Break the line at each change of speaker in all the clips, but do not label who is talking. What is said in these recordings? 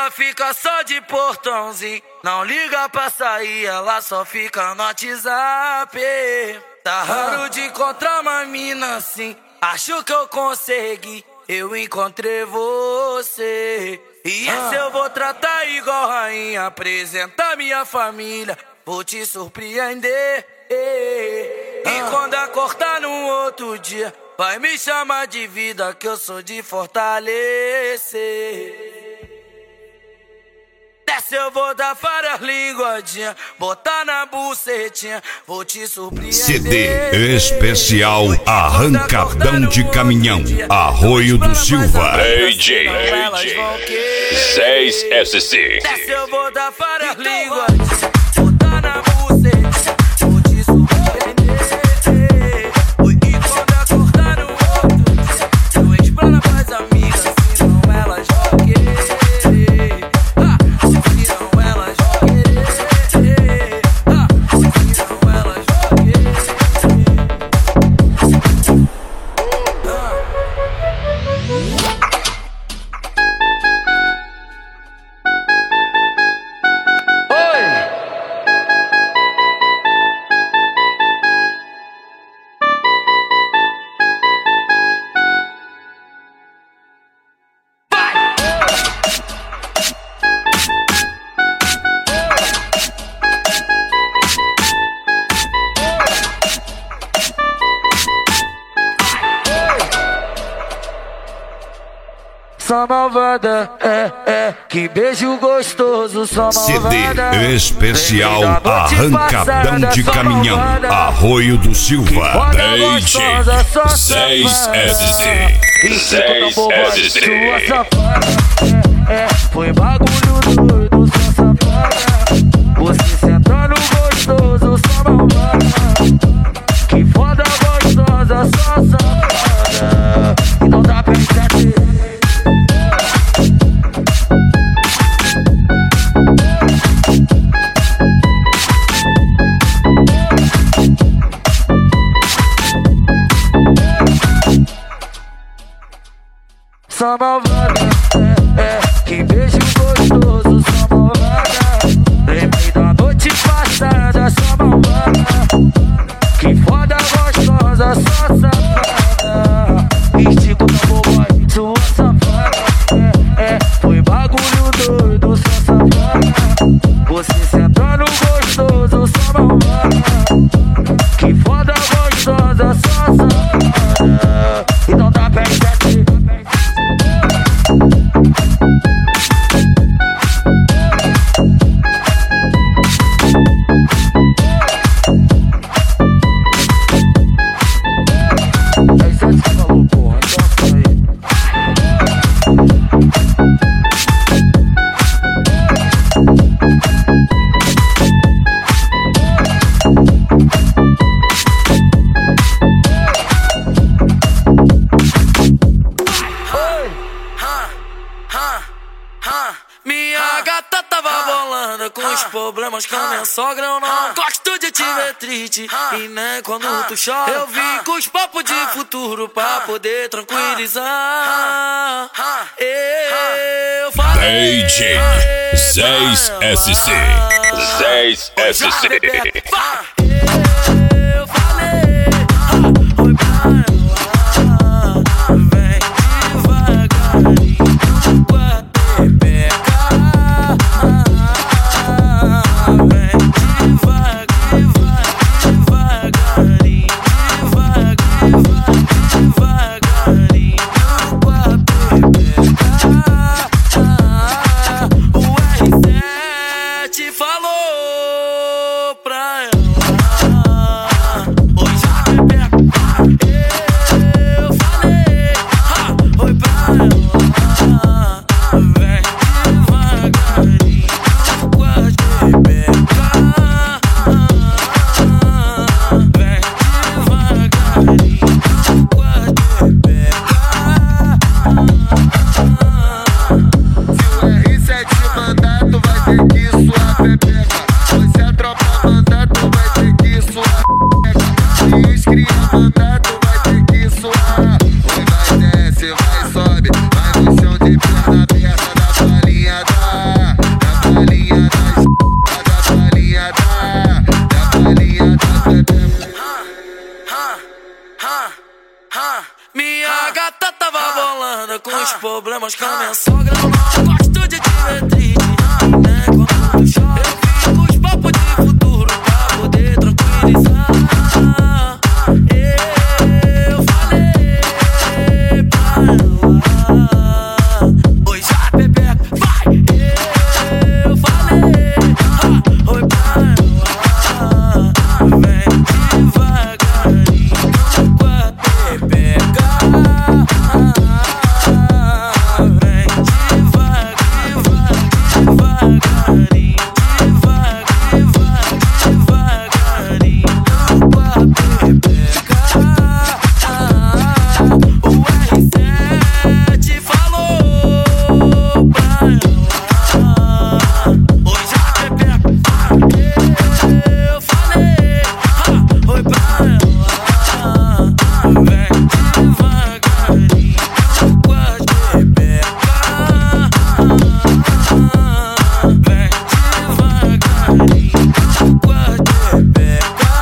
ela fica só de portãozinho. Não liga pra sair, ela só fica no WhatsApp. Tá raro de encontrar uma mina assim. Acho que eu consegui, eu encontrei você. E essa eu vou tratar igual rainha. Apresentar minha família, vou te surpreender. E quando acordar no outro dia, vai me chamar de vida, que eu sou de fortalecer. Dessa eu vou dar várias linguadinhas, botar na bucetinha, vou te surpreender.
CD especial Arrancadão de Caminhão, Arroio do Silva.
DJ 6SC.
Dessa eu vou dar várias linguadinhas, botar na bucetinha, vou te surpreender. E quando acordar no outro dia, eu explano pras amigas, senão elas vão querer. Só malvada, que beijo gostoso, só malvada.
CD especial Arrancadão de Caminhão, Arroio do Silva.
DJ 6SC. 6SC.
Foi bagulho doido, só safada. Você sentando gostoso, só malvada. Que foda gostosa, só safada. E não dá pra entender. Só malvada, que beijo gostoso, só malvada. Lembrei da noite passada, só malvada. Que foda gostosa, só safada. Estico da boboy, sua safada. Foi bagulho doido, só safada. Você sentando gostoso, só malvada. Que foda gostosa, só safada. E não dá pra entender. Minha gata tava bolando com os problemas com a minha sogra. Eu não gosto de te ver triste e nem quando tu chora. Eu vim com os papos de futuro pra poder tranquilizar. Eu falei
DJ 6SC. 6SC.
Eu falei, oi pra ela, vem devagarinho. O R7 falou pra ela. problemas com a minha sogra. Eu não gosto de diretriz, né? Quando tu chora, eu fico os papos de futuro pra poder tranquilizar. Eu falei pra ela, oi já Pepeca, vai. Eu falei, oi pra ela, vem devagarinho com a Pepeca. Vem devagarinho, devagarinho com a Pepeca. O R7 falou pra ela, oi já Pepeca. Eu falei, oi pra ela, vem devagarinho com a Pepeca. Vem devagarinho com a Pepeca.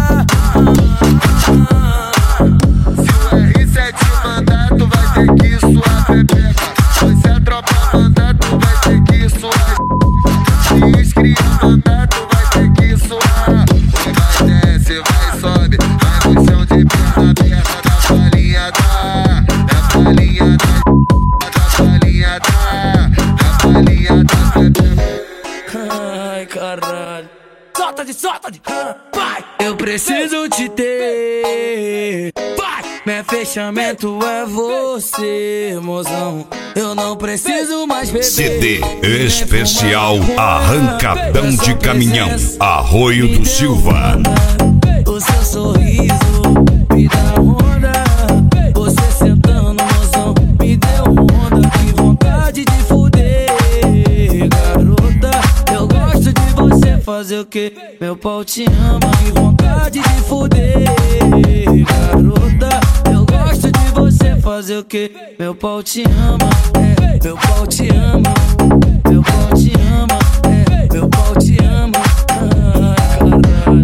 Se o R7 mandar, tu vai ter que suar Pepeca. Se a tropa mandar, tu vai ter que suar. Se os crios mandar, tu vai ter que suar. Oi, vai desce, vai sobe, vai no chão de perna aberta. Da palhinha da palhinha da palhinha da palhinha da Pepeca.
Ai, caralho. Solta de vai. Eu preciso te ter, vai. Meu fechamento é você, mozão. Eu não preciso mais beber.
CD especial Arrancadão de Caminhão, Arroio do Silva.
O seu sorriso me dá onda. Você sentando, mozão, me deu onda. Que vontade de fuder, garota. Eu gosto de você fazer o que? Meu pau te ama. Que vontade de fuder, garota. Eu gosto de você fazer o que? Meu pau te ama, meu pau te ama. Meu pau te ama, meu pau te ama. Caralho.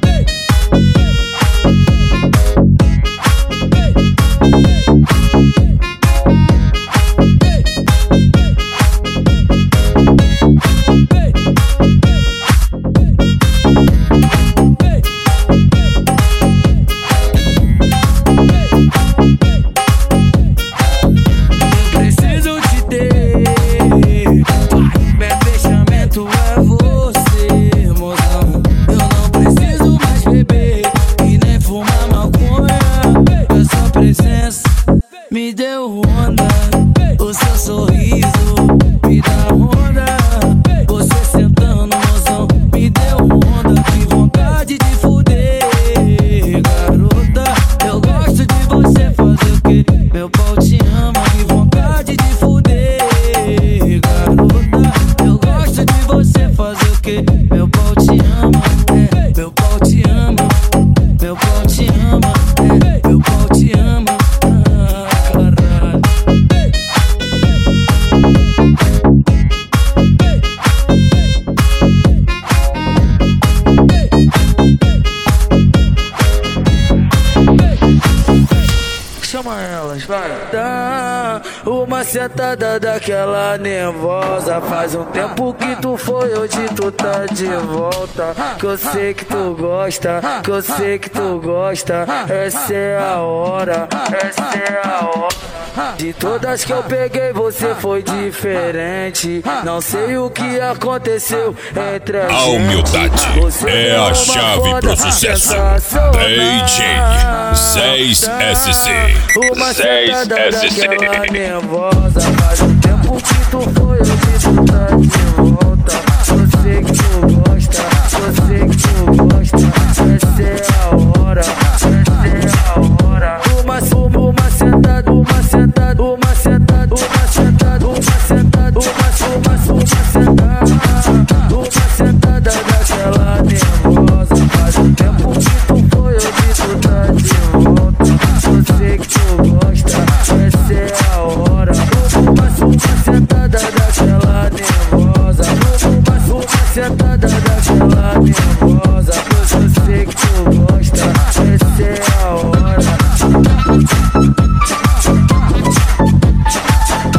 Preciso te ter, meu fechamento é você, mozão. Eu não preciso mais beber e nem fumar maconha. Essa presença me deu onda. O seu sorriso me dá onda. Você sentando, mozão, me deu onda. Que vontade de fuder, garota. Eu gosto de você fazer o que? Meu pau te ama. Que vontade de fuder, garota. Eu gosto de você fazer o que? Meu pau te ama, meu pau te ama. Meu pau te ama, meu pau te ama. Caralho. Chama elas, vai. Dá uma sentada daquela nervosa. Faz um tempo que tu foi, hoje tu tá de volta. Que eu sei que tu gosta, que eu sei que tu gosta. Essa é a hora, essa é a hora. De todas que eu peguei, você foi diferente. Não sei o que aconteceu entre a gente.
A humildade é a chave pro sucesso. DJ 6SC.
Uma sentada daquela nervosa. Faz um tempo que tu foi, hoje tu tá de volta. Eu sei que tu gosta, eu sei que tu gosta. Essa é a hora, essa é a hora. Uma sentada, uma sentada, uma sentada, uma sentada, uma sentada, uma sentada. Uma sentada daquela nervosa. Faz um tempo que tu foi, hoje tu tá de volta. Eu sei que tu gosta, essa é a hora. Uma sentada daquela nervosa. Uma sentada daquela nervosa. Eu sei que tu gosta, essa é a hora.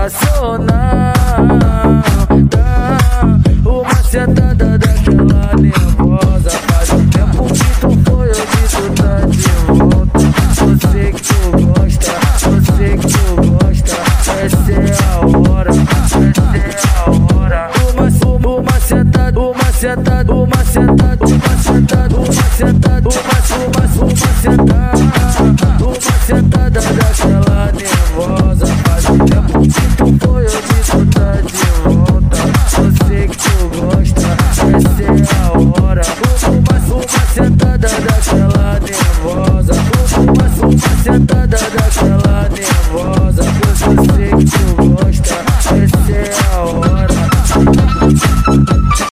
sensacional. Uma sentada daquela nervosa. Faz um tempo que tu foi, hoje tu tá de volta. Eu sei que tu gosta, eu sei que tu gosta. Essa é a hora, essa é a hora. Uma sentada, uma sentada, uma sentada, uma sentada, uma sentada, uma sentada daquela nervosa. Faz um